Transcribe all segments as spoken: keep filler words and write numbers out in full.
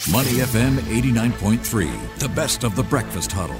Money F M eighty-nine point three, the best of the breakfast huddle.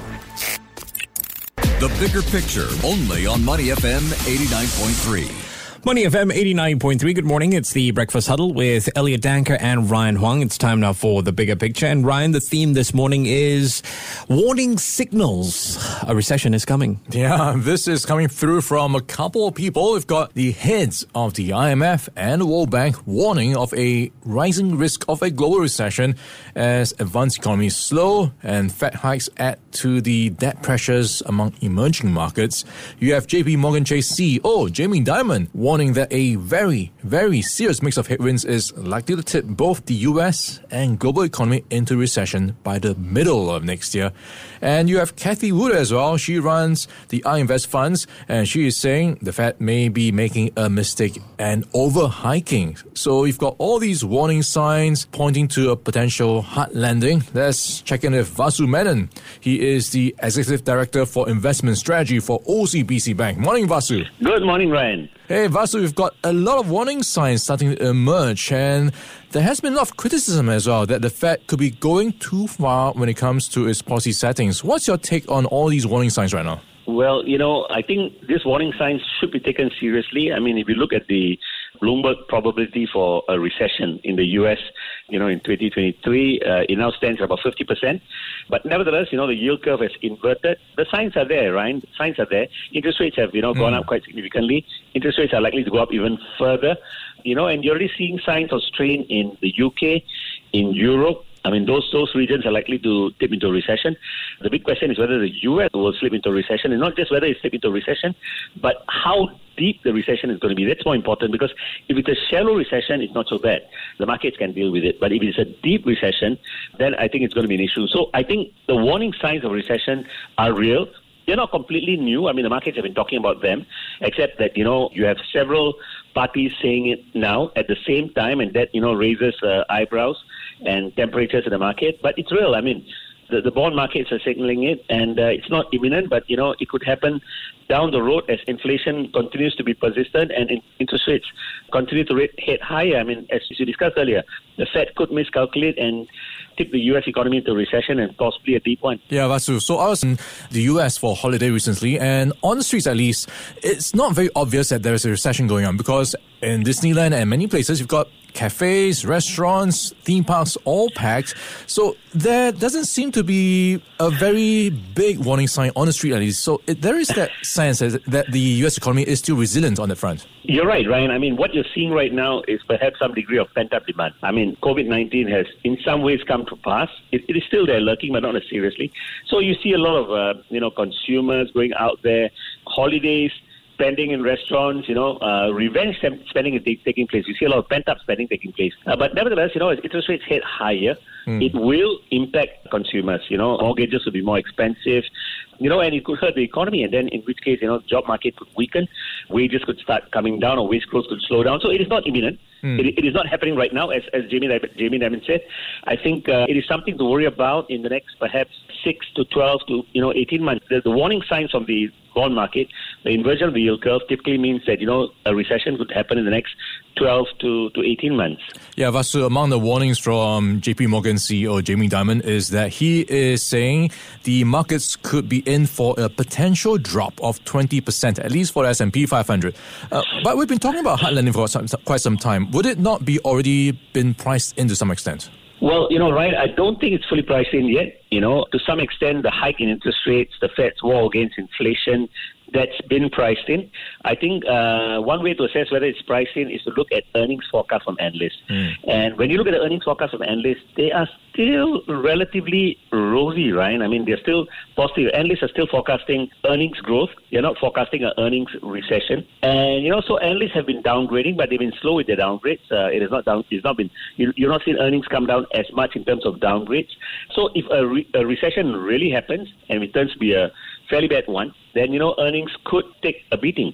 The bigger picture, only on Money F M eighty-nine point three. Money F M eighty-nine point three. Good morning. It's the Breakfast Huddle with Elliot Danker and Ryan Huang. It's time now for the bigger picture. And Ryan, the theme this morning is warning signals. A recession is coming. Yeah, this is coming through from a couple of people. We've got the heads of the I M F and the World Bank warning of a rising risk of a global recession as advanced economies slow and Fed hikes add to the debt pressures among emerging markets. You have J P Morgan Chase C E O Jamie Dimon warning that a very, very serious mix of headwinds is likely to tip both the U S and global economy into recession by the middle of next year. And you have Cathie Wood as well. She runs the iInvest funds, and she is saying the Fed may be making a mistake and over-hiking. So you've got all these warning signs pointing to a potential hard landing. Let's check in with Vasu Menon. He is the Executive Director for Investment Strategy for O C B C Bank. Morning, Vasu. Good morning, Ryan. Hey, Vasu, we've got a lot of warning signs starting to emerge, and there has been a lot of criticism as well that the Fed could be going too far when it comes to its policy settings. What's your take on all these warning signs right now? Well, you know, I think these warning signs should be taken seriously. I mean, if you look at the Bloomberg probability for a recession in the U S, you know, in twenty twenty-three, uh, it now stands at about fifty percent. But nevertheless, you know, the yield curve has inverted. The signs are there, right? The signs are there. Interest rates have, you know, gone mm. up quite significantly. Interest rates are likely to go up even further, you know, and you're already seeing signs of strain in the U K, in Europe. I mean, those those regions are likely to tip into a recession. The big question is whether the U S will slip into a recession, and not just whether it slip into a recession, but how deep the recession is going to be. That's more important, because if it's a shallow recession, it's not so bad. The markets can deal with it. But if it's a deep recession, then I think it's going to be an issue. So I think the warning signs of recession are real. They're not completely new. I mean, the markets have been talking about them, except that, you know, you have several parties saying it now at the same time, and that, you know, raises uh, eyebrows and temperatures in the market. But it's real. I mean, the, the bond markets are signaling it, and uh, it's not imminent, but, you know, it could happen down the road as inflation continues to be persistent and in, interest rates continue to rate, head higher. I mean, as you discussed earlier, the Fed could miscalculate and tip the U S economy into recession, and possibly a deep one. Yeah, Vasu. So I was in the U S for holiday recently, and on the streets at least, it's not very obvious that there is a recession going on, because in Disneyland and many places, you've got cafes, restaurants, theme parks all packed. So there doesn't seem to be a very big warning sign on the street at least. So it, there is that sense that the U S economy is still resilient on that front. You're right, Ryan. I mean, what you're seeing right now is perhaps some degree of pent-up demand. I mean, COVID nineteen has in some ways come to pass. It, it is still there lurking, but not as seriously. So you see a lot of, uh, you know, consumers going out there, holidays, spending in restaurants, you know, uh, revenge spending is taking place. You see a lot of pent-up spending taking place. Uh, but nevertheless, you know, as interest rates head higher, mm. it will impact consumers. You know, mortgages will be more expensive, you know, and it could hurt the economy. And then in which case, you know, the job market could weaken, wages could start coming down, or wage growth could slow down. So it is not imminent. Mm. It, it is not happening right now, as, as Jamie, Jamie Dimon said. I think uh, it is something to worry about in the next perhaps six to twelve to, you know, eighteen months. The, the warning signs from the bond market, the inversion of the yield curve typically means that, you know, a recession could happen in the next twelve to eighteen months. Yeah, Vasu, among the warnings from J P Morgan C E O Jamie Dimon is that he is saying the markets could be in for a potential drop of twenty percent, at least for the S and P five hundred. Uh, but we've been talking about hard landing for some, quite some time. Would it not be already been priced in to some extent? Well, you know, Ryan, I don't think it's fully priced in yet. You know, to some extent, the hike in interest rates, the Fed's war against inflation, that's been priced in. I think uh, one way to assess whether it's priced in is to look at earnings forecasts from analysts. Mm. And when you look at the earnings forecasts from analysts, they are still relatively rosy, right? I mean, they're still positive. Analysts are still forecasting earnings growth. They're not forecasting an earnings recession. And, you know, so analysts have been downgrading, but they've been slow with their downgrades. Uh, it has not down, it's not been, you, you're not seeing earnings come down as much in terms of downgrades. So if a, re, a recession really happens and it turns to be a fairly bad one, then, you know, earnings could take a beating.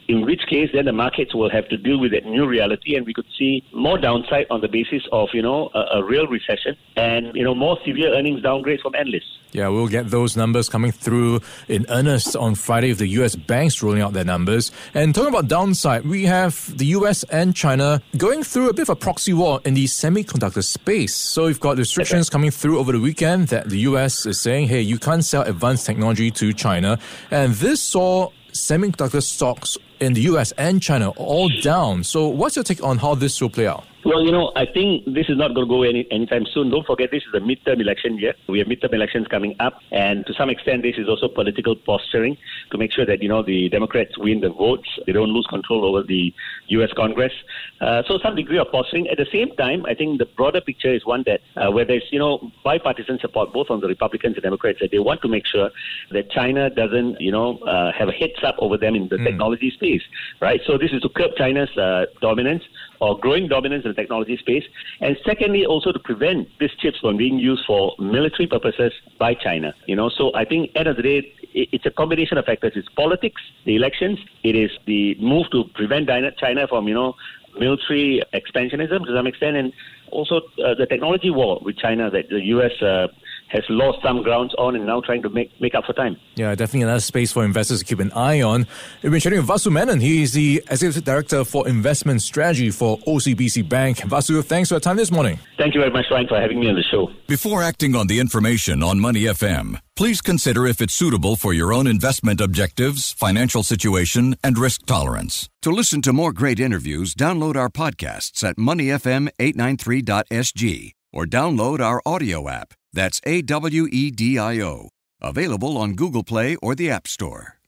in which case then the markets will have to deal with that new reality, and we could see more downside on the basis of, you know, a, a real recession and, you know, more severe earnings downgrades from analysts. Yeah, we'll get those numbers coming through in earnest on Friday with the U S banks rolling out their numbers. And talking about downside, we have the U S and China going through a bit of a proxy war in the semiconductor space. So we've got restrictions coming through over the weekend that the U S is saying, hey, you can't sell advanced technology to China. And this saw semiconductor stocks in the U S and China all down. So what's your take on how this will play out? Well, you know, I think this is not going to go any anytime soon. Don't forget, this is a midterm election year. We have midterm elections coming up, and to some extent, this is also political posturing to make sure that, you know, the Democrats win the votes. They don't lose control over the U S Congress. Uh, so some degree of posturing. At the same time, I think the broader picture is one that uh, where there's, you know, bipartisan support both on the Republicans and Democrats, that they want to make sure that China doesn't, you know, uh, have a heads up over them in the mm. technology space, right? So this is to curb China's uh, dominance or growing dominance in the technology space. And secondly, also to prevent these chips from being used for military purposes by China. You know, so I think at the end of the day, it's a combination of factors. It's politics, the elections, it is the move to prevent China from, you know, military expansionism to some extent, and also uh, the technology war with China that the U S uh, has lost some grounds on and now trying to make, make up for time. Yeah, definitely another space for investors to keep an eye on. We've been chatting with Vasu Menon. He is the Executive Director for Investment Strategy for O C B C Bank. Vasu, thanks for your time this morning. Thank you very much, Ryan, for having me on the show. Before acting on the information on Money F M, please consider if it's suitable for your own investment objectives, financial situation, and risk tolerance. To listen to more great interviews, download our podcasts at money f m eight nine three dot s g or download our audio app. That's A W E D I O. Available on Google Play or the App Store.